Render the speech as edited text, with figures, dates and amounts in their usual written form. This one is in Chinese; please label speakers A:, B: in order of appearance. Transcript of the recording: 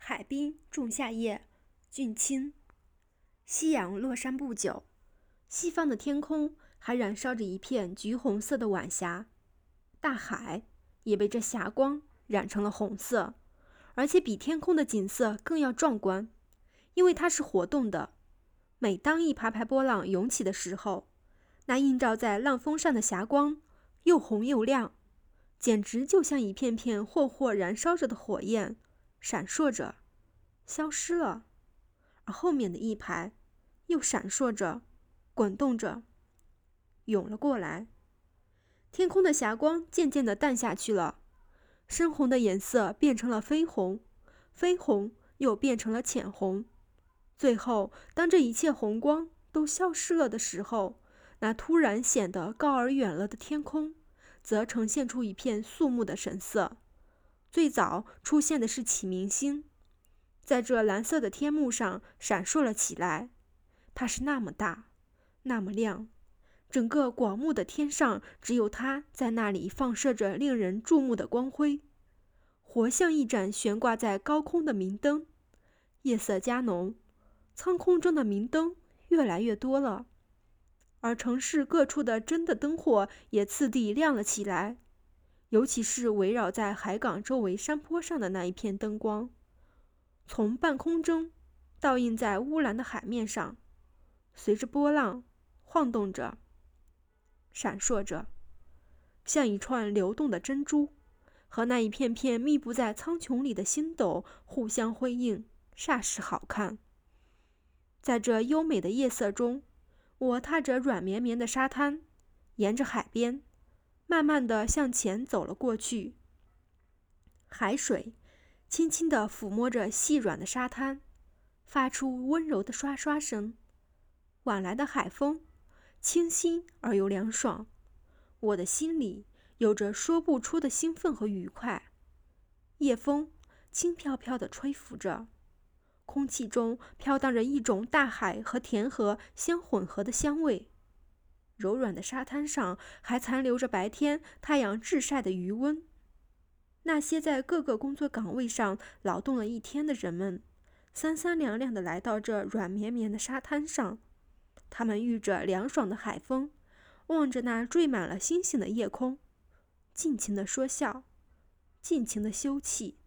A: 海滨仲夏夜，俊卿。夕阳落山不久，西方的天空还燃烧着一片橘红色的晚霞，大海也被这霞光染成了红色，而且比天空的景色更要壮观，因为它是活动的。每当一排排波浪涌起的时候，那映照在浪峰上的霞光又红又亮，简直就像一片片霍霍燃烧着的火焰，闪烁着消失了，而后面的一排又闪烁着滚动着涌了过来。天空的霞光渐渐地淡下去了，深红的颜色变成了绯红，绯红又变成了浅红。最后当这一切红光都消失了的时候，那突然显得高而远了的天空则呈现出一片肃穆的神色。最早出现的是启明星，在这蓝色的天幕上闪烁了起来，它是那么大，那么亮，整个广袤的天上只有它在那里放射着令人注目的光辉，活像一盏悬挂在高空的明灯。夜色加浓，苍空中的明灯越来越多了，而城市各处的真的灯火也次第亮了起来，尤其是围绕在海港周围山坡上的那一片灯光，从半空中倒映在乌蓝的海面上，随着波浪晃动着，闪烁着，像一串流动的珍珠，和那一片片密布在苍穹里的星斗互相辉映，煞是好看。在这优美的夜色中，我踏着软绵绵的沙滩，沿着海边慢慢地向前走了过去。海水轻轻地抚摸着细软的沙滩，发出温柔的刷刷声。晚来的海风清新而又凉爽，我的心里有着说不出的兴奋和愉快。夜风轻飘飘地吹拂着，空气中飘荡着一种大海和田河相混合的香味。柔软的沙滩上还残留着白天太阳炙晒的余温。那些在各个工作岗位上劳动了一天的人们，三三两两地来到这软绵绵的沙滩上，他们遇着凉爽的海风，望着那缀满了星星的夜空，尽情地说笑，尽情地休憩。